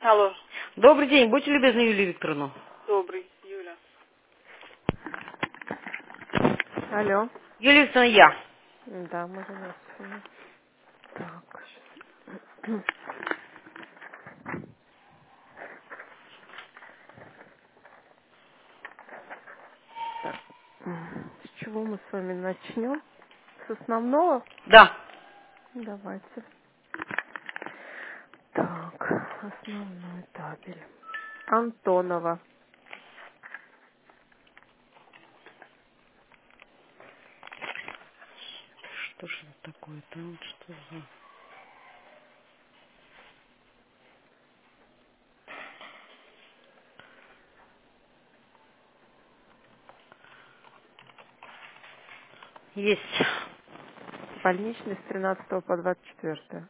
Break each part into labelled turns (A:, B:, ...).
A: Алло,
B: Добрый день, будьте любезны, Юлия Викторовна.
A: добрый, Юля.
C: Алло.
B: Юлия Викторовна, я.
C: Да, можно нас вспомнить. Так, так. С чего мы с вами начнем? С основного?
B: Да.
C: Давайте. Так, основной табель. Антонова.
B: Что ж это такое-то? Что за... Есть.
C: Больничный с 13 по 24.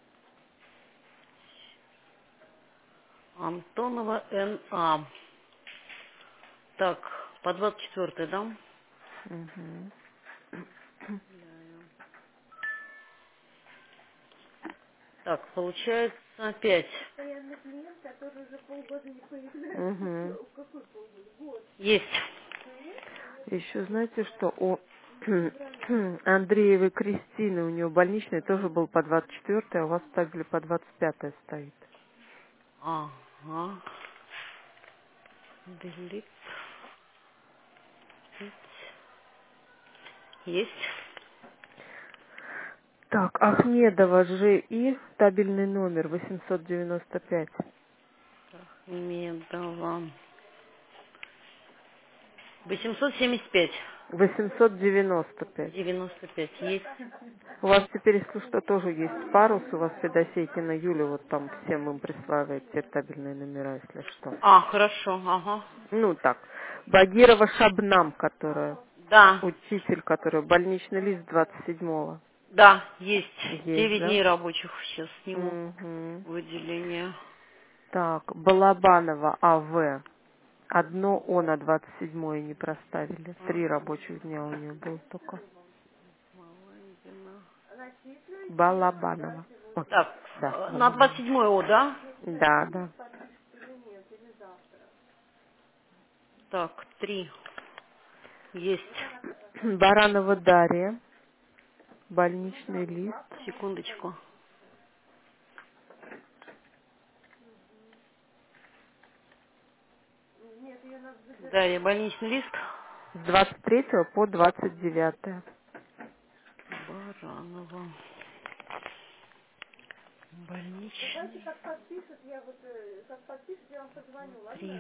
B: Антонова Н.А. Так, по 24, да?
C: Угу.
B: Так, получается 5.
C: Угу.
B: Есть.
C: Еще знаете, что у Андреевой Кристины, у нее больничный тоже был по 24, а у вас в табеле по 25 стоит.
B: Ага. Делит. Есть.
C: Так, Ахмедова Ж.И., табельный номер 895.
B: Медова. 875.
C: 895.
B: 95. Есть.
C: У вас теперь, если что, тоже есть парус, у вас Федосейкина Юля, вот там всем им присваивает те табельные номера, если что.
B: А, хорошо, ага.
C: Ну так, Багирова Шабнам, которая,
B: Да.
C: учитель, которая, больничный лист 27-го.
B: Да, есть.
C: Есть,
B: 9
C: да?
B: дней рабочих сейчас сниму.
C: Угу.
B: Выделение.
C: Так, Балабанова А.В. Одно О на 27-е не проставили. 3 рабочих дня у нее было только.
B: Маландина.
C: Балабанова. Ой,
B: Так,
C: да,
B: на
C: Балабанова.
B: 27 О, да?
C: Да, да.
B: Так, 3. Есть.
C: Баранова Дарья. Больничный лист.
B: Секундочку. Далее, больничный лист.
C: С 23 по 29.
B: Баранова. Больничный. 3.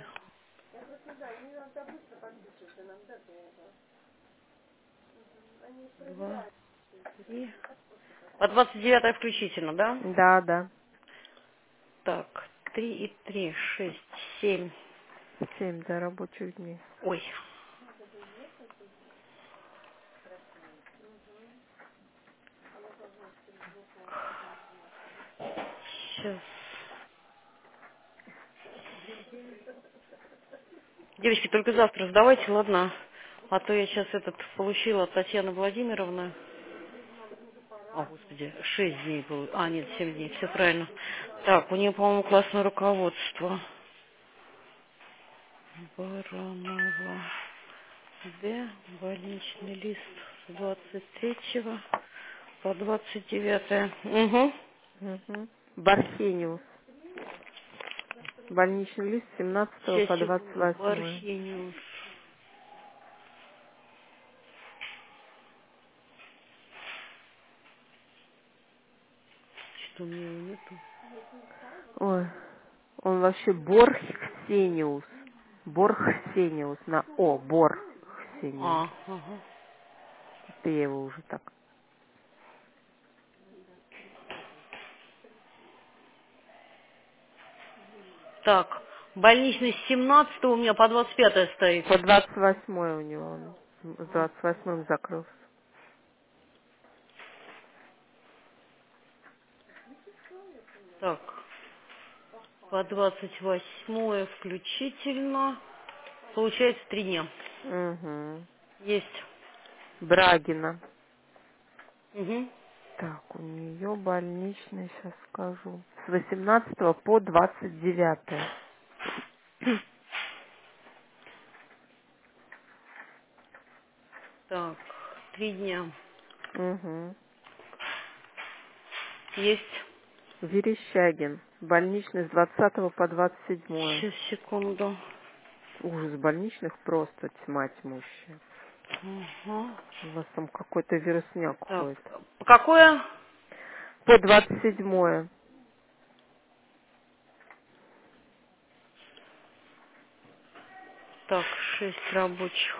B: 2, 3. По 29 включительно, да?
C: Да, да.
B: Так, 3 и 3, 6, 7.
C: 7 до рабочих дней.
B: Ой, сейчас. Девочки, только завтра сдавайте, ладно? А то я сейчас этот получила от Татьяны Владимировны. О, господи, 6 дней было. А, нет, 7 дней, все правильно. Так, у нее, по-моему, классное руководство. Баранова. Д. Больничный лист с 23 по 29. Угу.
C: Угу. Бархениус. Больничный лист с 17
B: Сейчас,
C: по
B: секунду.
C: 28.
B: Бархениус. Что у меня его нету?
C: Ой, он вообще Борхсениус. Борхсениус на О. Борхсениус.
B: А, ага.
C: Это я его уже так.
B: Так, больничный с 17 у меня по 25 стоит.
C: По 28 у него он. С 28 закрылся.
B: Так, по 28 включительно. Получается 3 дня.
C: Угу.
B: Есть.
C: Брагина.
B: Угу.
C: Так, у нее больничный, сейчас скажу. С 18 по 29.
B: Так, 3 дня.
C: Угу.
B: Есть.
C: Верещагин. Больничный с 20 по 27.
B: Сейчас, секунду.
C: Ужас, больничных просто тьма тьмущая.
B: Ага.
C: У вас там какой-то вирусняк
B: Так,
C: ходит.
B: какое?
C: По 27.
B: Так, 6 рабочих.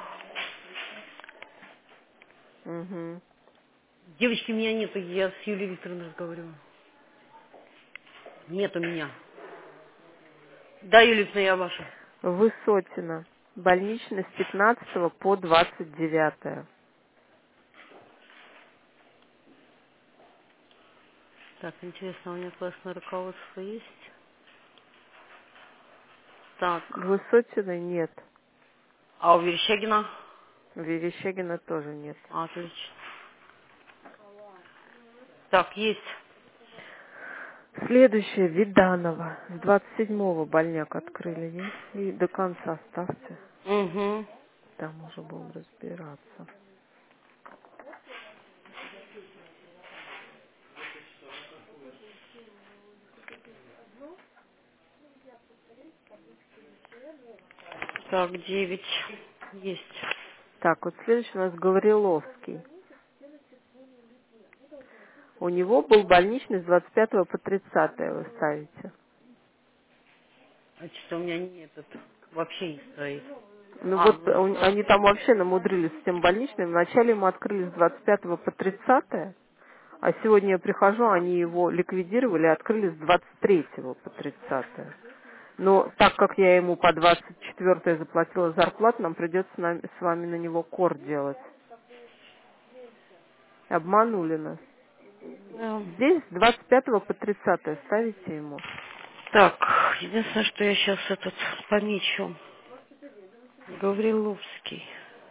C: Угу.
B: Девочки, меня нету, я с Юлией Викторовной разговариваю. Нет у меня. Да, Юлия Викторовна, я ваша.
C: Высотина. Больничный с 15 по 29.
B: Так, интересно, у меня классное руководство есть? Так,
C: Высотина нет.
B: а у Верещагина?
C: Верещагина тоже нет.
B: Отлично. Так, есть.
C: Следующее, Виданова. С 27-го больняк открыли, есть? И до конца оставьте.
B: Угу.
C: Там уже будем разбираться.
B: Так, 9. Есть.
C: Так, вот следующий у нас Гавриловский. У него был больничный с 25 по 30 вы ставите.
B: А что у меня нет, это вообще не стоит.
C: Ну
B: А,
C: вот
B: ну да.
C: они там вообще намудрились с тем больничным. Вначале ему открыли с 25 по 30, а сегодня я прихожу, они его ликвидировали и открыли с 23 по 30. Но так как я ему по 24 заплатила зарплату, нам придется с вами на него кор делать. Обманули нас.
B: Да.
C: Здесь с 25 по 30 ставите ему.
B: Так, единственное, что я сейчас этот помечу. Гавриловский.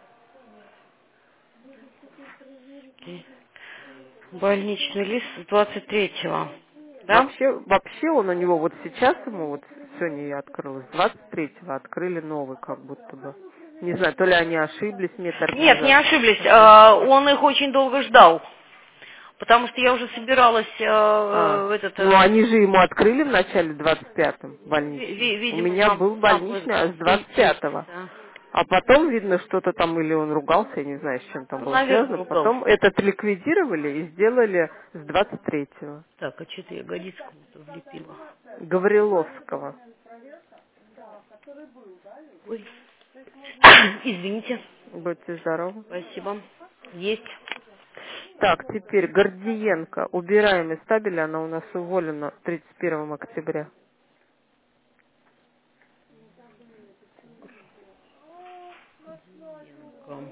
B: Больничный лист с 23-го. Да?
C: Вообще он у него вот сейчас ему вот сегодня я открыла, с 23-го открыли новый как будто бы. Не знаю, то ли они ошиблись,
B: Нет, не
C: медорганизация.
B: ошиблись. Он их очень долго ждал. Потому что я уже собиралась
C: Ну они же ему открыли в начале 25-м больничный. У
B: видимо,
C: меня был
B: сам
C: больничный аж с
B: суетился.
C: 25-го.
B: Да.
C: А потом, видно, что-то там, или он ругался, я не знаю, с чем там
B: Ну,
C: было
B: наверное,
C: связано. Потом
B: ругался.
C: этот ликвидировали и сделали с 23-го.
B: Так, а что-то я Годицкому-то влепила.
C: Гавриловского.
B: Ой. Извините.
C: Будьте здоровы.
B: Спасибо. Есть.
C: Так, теперь Гордиенко. Убираем из табеля, она у нас уволена 31 октября.
B: Янка.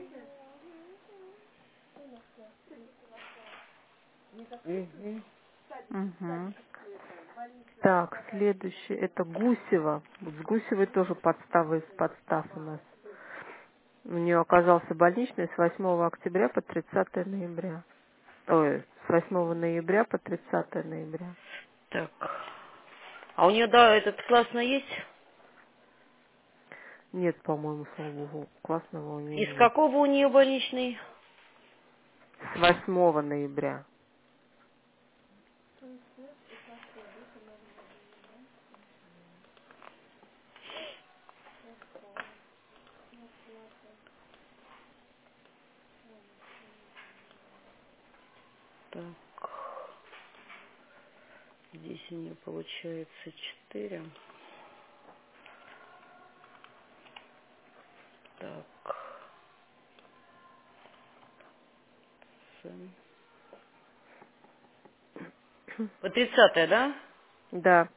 B: Угу.
C: Угу. Так, следующее, это Гусева. Вот с Гусевой тоже подстава из подстав у нас. У нее оказался больничный с 8 октября по 30 ноября. Ой, с 8 ноября по 30 ноября.
B: Так. А у нее, да, этот классно есть?
C: Нет, по-моему, слава богу, классного у нее
B: Из
C: нет.
B: какого у нее больничный?
C: С 8 ноября.
B: Так. Здесь у нее получается 4. Так. Сын. По 30, да?
C: Да.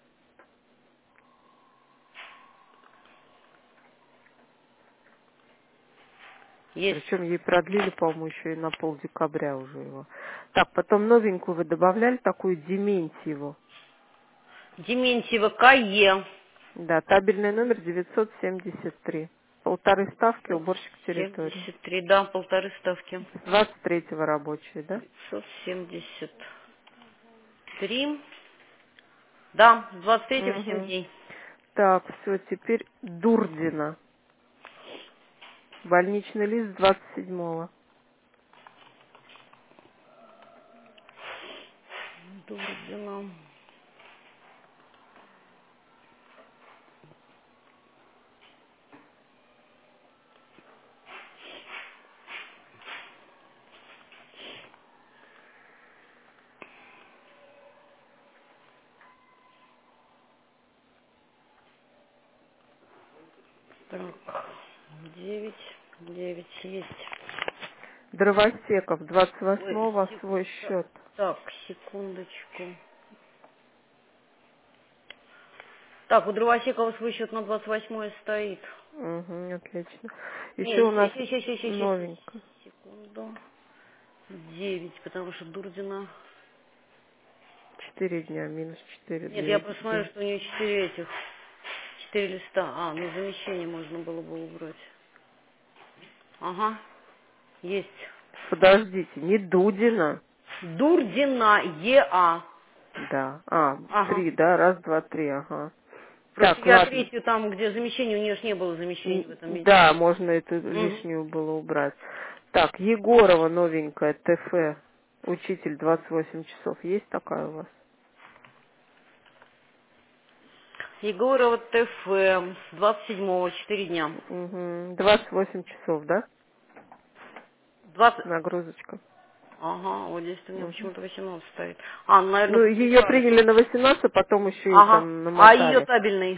B: Есть.
C: Причем ей продлили, по-моему, еще и на полдекабря уже его. Так, потом новенькую вы добавляли, такую Дементьеву.
B: Дементьева КЕ.
C: Да, табельный номер 973. полторы ставки уборщик территории.
B: 73, да, полторы ставки.
C: С 23-го рабочие, да?
B: 573. Да, с 23-го 7
C: Угу.
B: дней.
C: Так, все, теперь Дурдина. Больничный лист 27-го.
B: Дурдина. Так, 9, 9 есть.
C: Дровосеков
B: Ой,
C: 28-го свой счет.
B: так, секундочку. Так, у Дровосекова свой счет на 28 стоит.
C: Угу, отлично. Еще
B: Нет,
C: у нас
B: сейчас,
C: новенькая.
B: секунду. 9, потому что Дурдина...
C: 4 дня, минус 4,
B: Нет, я
C: 2
B: просто смотрю,
C: 9.
B: что у нее 4 этих, 4 листа. А, ну замещение можно было бы убрать. Ага, есть.
C: Подождите, не Дудина.
B: Дурдина, ЕА.
C: Да.
B: Ага.
C: 3, да? Раз, два, три, ага.
B: Просто
C: Так,
B: я
C: ладно.
B: третью там, где замещение, у нее ж не было замещений в этом месте.
C: Да, можно эту
B: Угу.
C: лишнюю было убрать. Так, Егорова новенькая, ТФ, учитель 28 часов. Есть такая у вас?
B: Егорова ТФ с 27-го, 4 дня.
C: Угу. 28 часов, да?
B: 20...
C: Нагрузочка.
B: Ага, вот здесь у меня
C: Мгм.
B: почему-то 18 стоит. А, ну, наверное,
C: Ну, ее
B: подписали.
C: приняли на 18, потом еще и
B: Ага.
C: там
B: А ее
C: намотали.
B: табельный?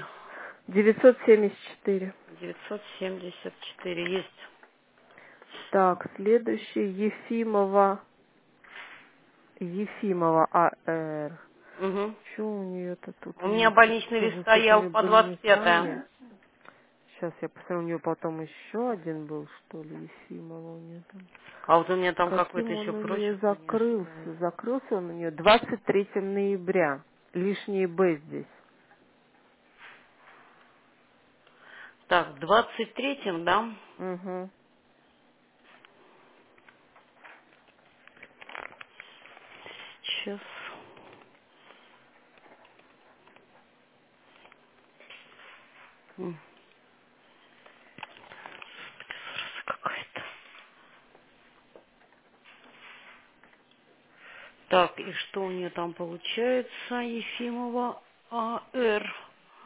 C: 974.
B: 974 есть.
C: Так, следующий Ефимова АР.
B: Угу.
C: Что у нее-то тут
B: У
C: у
B: меня
C: нее
B: больничный
C: с
B: лист стоял
C: высокими
B: по 25-е.
C: больницами? Сейчас я посмотрю, у нее потом еще один был, что ли, Ефимова у нее там.
B: А вот у меня там какой-то
C: Каким
B: еще
C: он у нее
B: прочерк у нее стоит.
C: закрылся? Закрылся он у нее 23 ноября. Лишние Б здесь.
B: Так, в 23-м, да?
C: Угу.
B: Сейчас. М, Какая-то. Так, и что у нее там получается? Ефимова АР.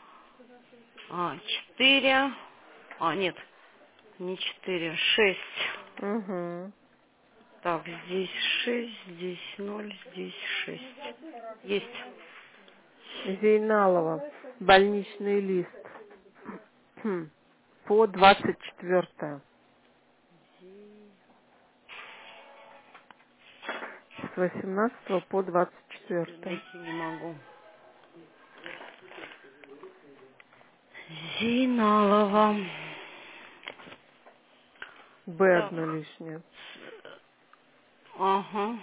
B: 4. Нет, не 4, 6.
C: Угу.
B: Так, здесь 6, здесь 0, здесь 6. Есть.
C: Зейналова. Больничный лист. По 24. С 18 по
B: Что-то
C: 24.
B: найти не могу. Зиналова.
C: Б одно
B: Так.
C: лишнее.
B: Ага.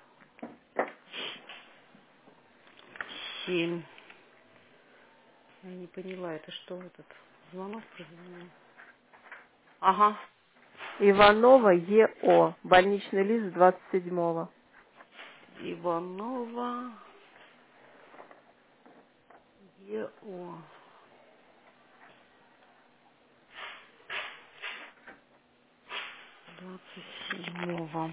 B: 7. Я не поняла, это что этот звонок прозвонил? Ага.
C: Иванова ЕО. Больничный лист 27.
B: Иванова ЕО. 27-го.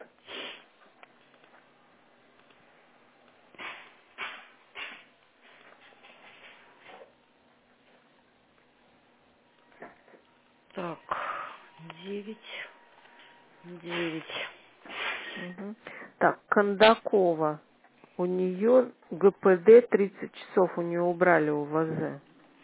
B: Так. 9. 9.
C: Угу. Так, Кондакова. У нее ГПД 30 часов у нее убрали у ВЗ.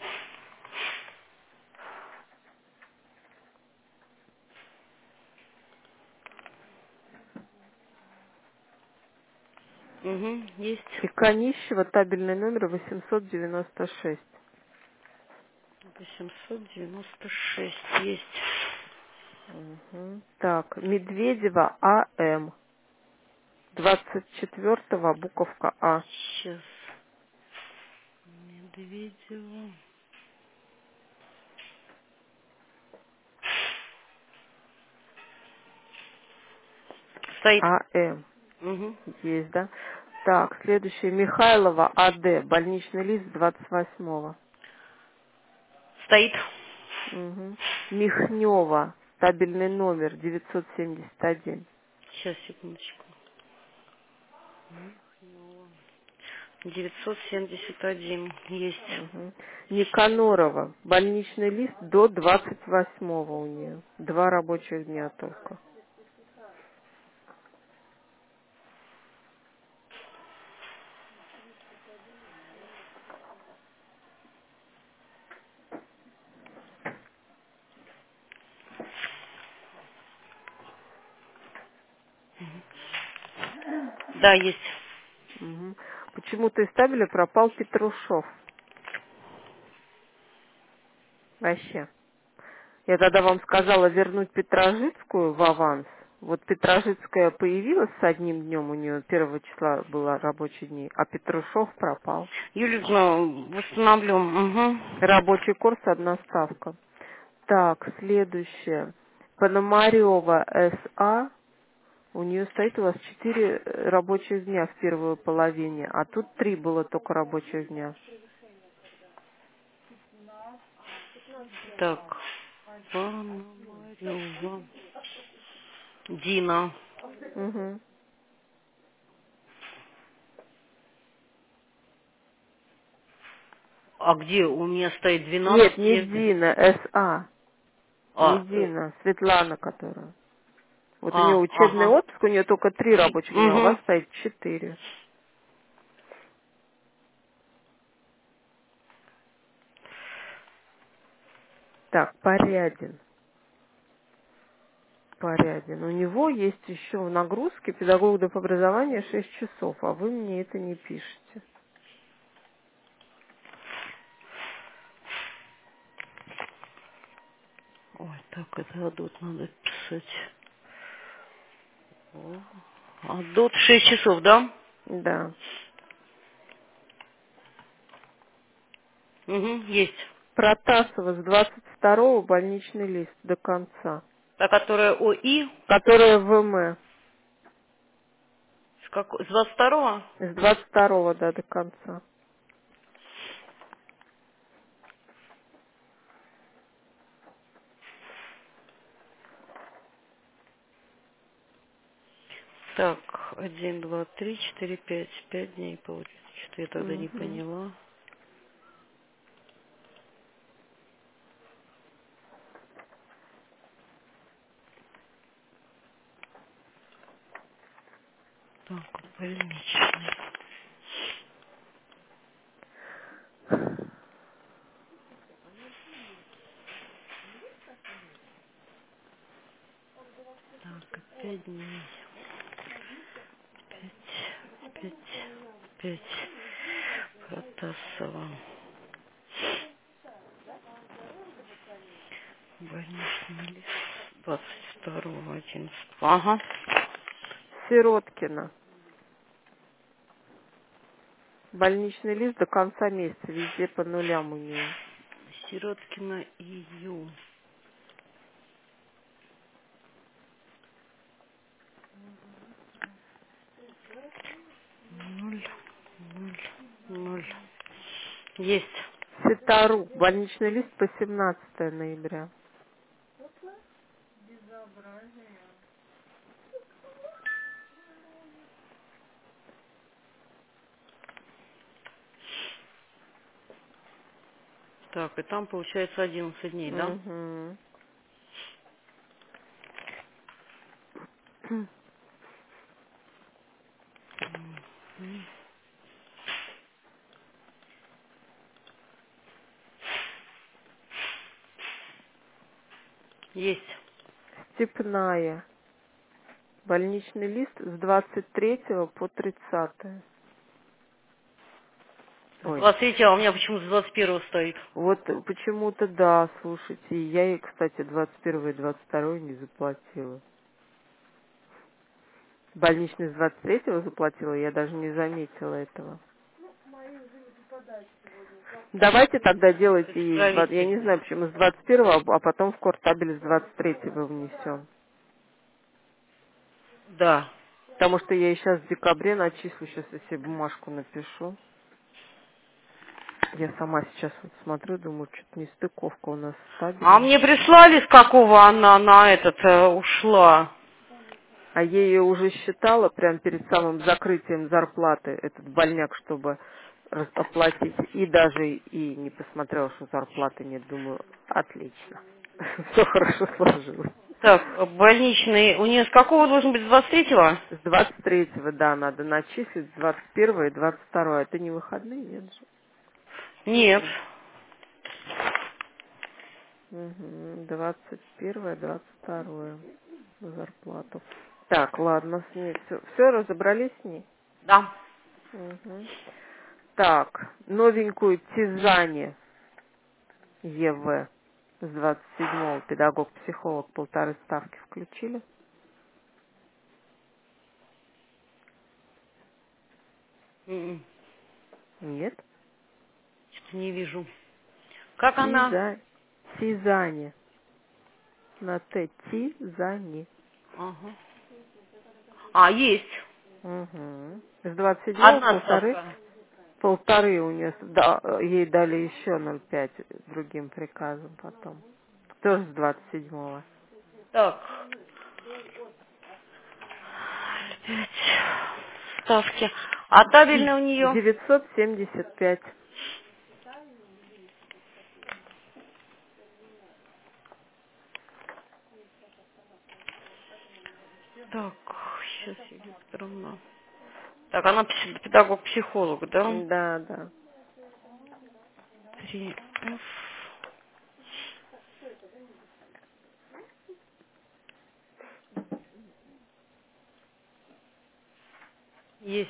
B: Угу. Есть.
C: И Конищева табельный номер 896.
B: 896. Есть.
C: Угу. Так, Медведева АМ. 24 буковка А.
B: Сейчас. Медведева. Стоит.
C: АМ.
B: Угу.
C: Есть, да? Так, следующее. Михайлова АД. Больничный лист 28-го.
B: Стоит.
C: Угу. Михнева. Табельный номер 971.
B: Сейчас, секундочку. 971 есть.
C: Угу. Никанорова. Больничный лист до 28-го у нее. 2 рабочих дня только.
B: Да, есть.
C: Угу. Почему-то из табеля пропал Петрушев. Вообще. Я тогда вам сказала вернуть Петрожицкую в аванс. Вот Петрожицкая появилась с одним днем, у нее 1 числа было рабочий день, а Петрушев пропал.
B: Юльевна, восстановлю. Угу.
C: Рабочий курс, одна ставка. Так, следующее. Пономарева СА. У нее стоит у вас 4 рабочих дня в первой половине, а тут 3 было только рабочих дня.
B: Так. Пономарева. Дина.
C: Угу.
B: А где у меня стоит
C: Нет, не
B: 12?
C: Дина, СА. Не
B: А,
C: Дина, Светлана, которая. Вот у нее учебный
B: ага.
C: отпуск, у нее только 3 рабочих дня, а у вас
B: Угу.
C: стоит 4. Так, Порядин. Порядин. У него есть еще в нагрузке педагог доп. Образования 6 часов, а вы мне это не пишете.
B: Ой, так, это Адот надо писать. О, Адот 6 часов, да?
C: Да.
B: Угу, есть.
C: Протасова с 22-го больничный лист до конца.
B: Та, которая ОИ,
C: Которая в ВМ.
B: с 22-го?
C: С 22-го, да, до конца.
B: Так, 1, 2, 3, 4, 5, 5 дней получится. Что-то я тогда не
C: Угу.
B: поняла. Так, больничный. Так, 5 дней. 5, 5, 5. Протасова. Больничный лист 22-го, 11. Ага.
C: Сироткина. Больничный лист до конца месяца. Везде по нулям у нее.
B: Сироткина ИЮ. 0, 0, 0. Есть.
C: Ситару. Больничный лист по 17 ноября.
B: Так, и там получается 11 дней, да?
C: Угу.
B: Есть.
C: Степная. Больничный лист с 23 по 30.
B: С
C: Ой,
B: 23, а у меня почему-то с 21 стоит.
C: вот почему-то да, слушайте. Я ей, кстати, 21 и 22 не заплатила. Больничный с 23 заплатила, я даже не заметила этого. Давайте тогда делайте ей, я
B: Исправите.
C: не знаю, почему с 21, а потом в кортабель с 23 внесем.
B: Да.
C: Потому что я ей сейчас в декабре начислю, сейчас я себе бумажку напишу. Я сама сейчас вот смотрю, думаю, что-то нестыковка у нас с
B: А
C: табелем.
B: мне прислали, с какого она на этот ушла.
C: А я ее уже считала прямо перед самым закрытием зарплаты, этот больняк, чтобы оплатить. И даже и не посмотрела, что зарплаты нет. Думаю, отлично. Все хорошо сложилось.
B: Так, больничный, у нее с какого должен быть, с 23-го?
C: С 23-го, да, надо начислить, с 21-го и 22-го. Это не выходные, нет же?
B: Нет.
C: Угу. 21-е, 22-е зарплату. Так, ладно, с ней все. Все, разобрались с ней?
B: Да.
C: Угу. Так, новенькую Тизани ЕВ с 27-го педагог-психолог 1,5 ставки включили?
B: М,
C: Нет.
B: Что-то не вижу. Как она?
C: Тизани. На Т. Тизани.
B: Ага. А, есть.
C: Угу. С 27-го
B: Одна ставка.
C: полторы у нее, да, ей дали еще 0,5 другим приказом потом. Тоже с 27-го.
B: Так. 5 ставки. А табельная у нее?
C: 975.
B: Так, сейчас электронно. Так, она педагог-психолог, да?
C: Да, да.
B: 3F. Есть.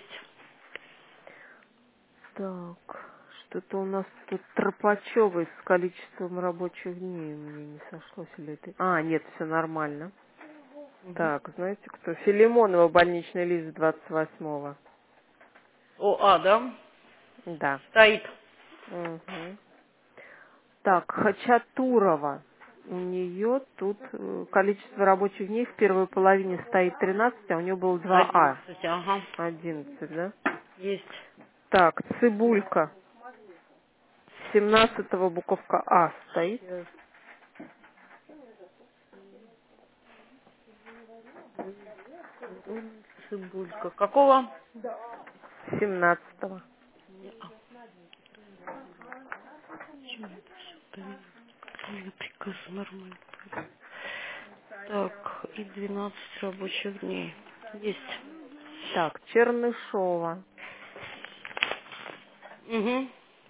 C: Так, что-то у нас тут Тропачевой с количеством рабочих дней мне не сошлось или это... А, нет, все нормально.
B: Мгм.
C: Так, знаете кто? Филимонова, больничный лист 28-го.
B: О, да?
C: Да.
B: Стоит.
C: Угу. Так, Хачатурова. У нее тут количество рабочих дней в первой половине стоит 13, а у нее было 2А.
B: 11, ага.
C: 11, да?
B: Есть.
C: Так, Цибулька. 17-го буковка А стоит.
B: Сейчас. Цибулька. Какого?
C: 17-го.
B: Почему это все? У меня приказ нормально. Так, и 12 рабочих дней. Есть.
C: Так, Чернышова.
B: Угу.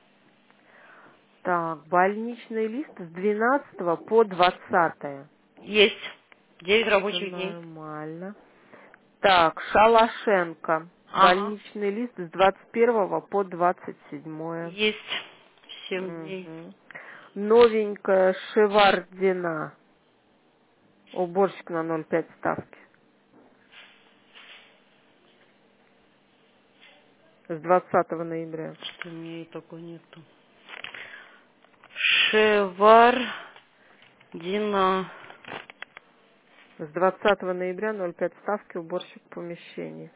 C: Так, больничный лист с 12 по 20.
B: Есть. 9
C: Все
B: рабочих дней.
C: нормально. Так, Шалашенко.
B: Ага.
C: Больничный лист с 21 по 27.
B: Есть. 7 дней.
C: Угу. Новенькая Шевардина. Уборщик на 0,5 ставки. С 20 ноября.
B: Что у меня и такой нету. Шевар. Дина.
C: С 20 ноября 0,5 ставки уборщик помещений.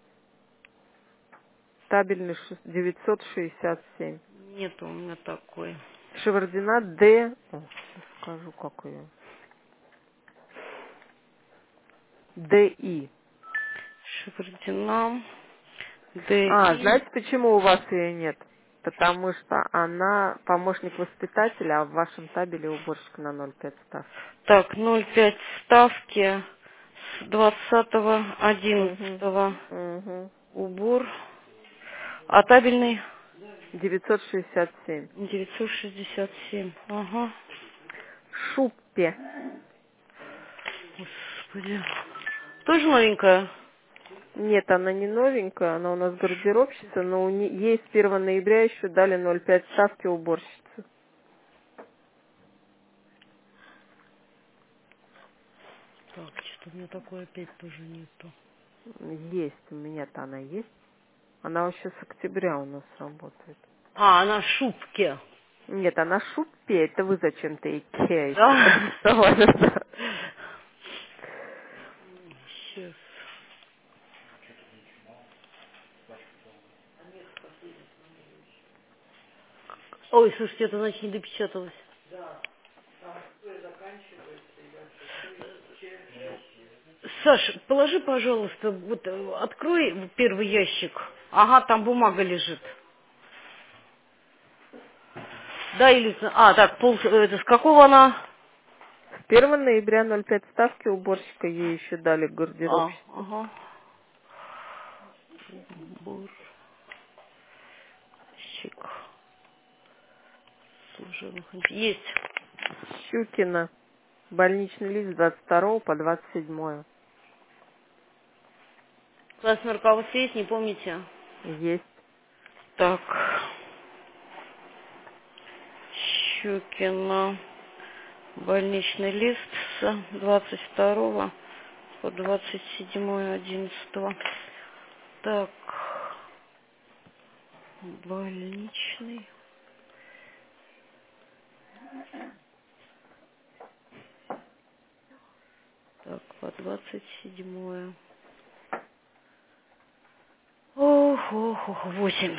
C: Табельный 967.
B: Нету у меня такой.
C: Шевардина Д. О, сейчас скажу, как ее. ДИ.
B: Шевардина.
C: А,
B: ДИ.
C: знаете, почему у вас ее нет? Потому что она помощник воспитателя, а в вашем табеле уборщик на 0,5 ставки.
B: Так, 0,5 ставки с 20-го,
C: Угу.
B: 11-го.
C: Угу.
B: Убор. А табельный?
C: 967.
B: 967. Ага.
C: Шуппе.
B: Господи. Тоже новенькая?
C: Нет, она не новенькая, она у нас гардеробщица, но ей с 1 ноября еще дали 0,5 ставки уборщицы.
B: Так, что-то у меня такой опять тоже нету.
C: Есть, у меня-то она есть. Она вообще с октября у нас работает.
B: А, она в шубке.
C: Нет, она Шуппе, это вы зачем-то и Ке еще
B: Да?
C: нарисовали.
B: Сейчас. Ой, слушайте, это значит не допечаталось. Саш, положи, пожалуйста, вот открой первый ящик. Ага, там бумага лежит. Да, или... А, так, это, с какого она?
C: С 1 ноября 0,5 ставки уборщика ей еще дали гардеробщица.
B: Ага. Уборщик. Служебных... Есть.
C: Щукина. Больничный лист с 22 по 27.
B: Классное руководство есть, не помните?
C: Есть.
B: Так. Щукина. Больничный лист с 22 по 27.11. Так. Больничный. Так, по 27. Ох, 8.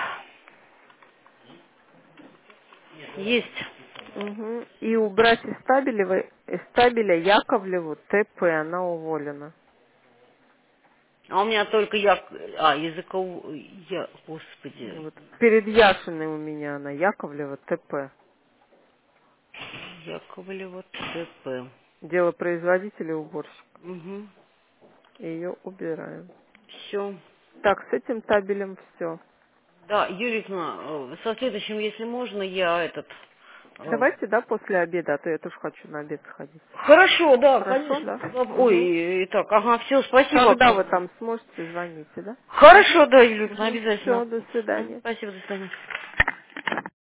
B: Есть.
C: Угу. И убрать из стабеля Яковлеву ТП, она уволена.
B: А у меня только господи.
C: Вот. Перед Яшиной у меня она, Яковлева ТП.
B: Яковлева ТП.
C: Дело производителя уборщик.
B: Угу.
C: Ее убираем.
B: Все.
C: Так, с этим табелем все.
B: Да, Юрьевна, со следующим, если можно, я э,
C: Давайте, да, после обеда, а то я тоже хочу на обед сходить.
B: Хорошо, да,
C: Хорошо,
B: конечно.
C: да? Угу.
B: Ой, так, ага, все, спасибо.
C: Когда вы там сможете, звоните, да?
B: Хорошо, да, Юльевна,
C: Угу. Все,
B: обязательно.
C: до свидания.
B: Спасибо, до свидания.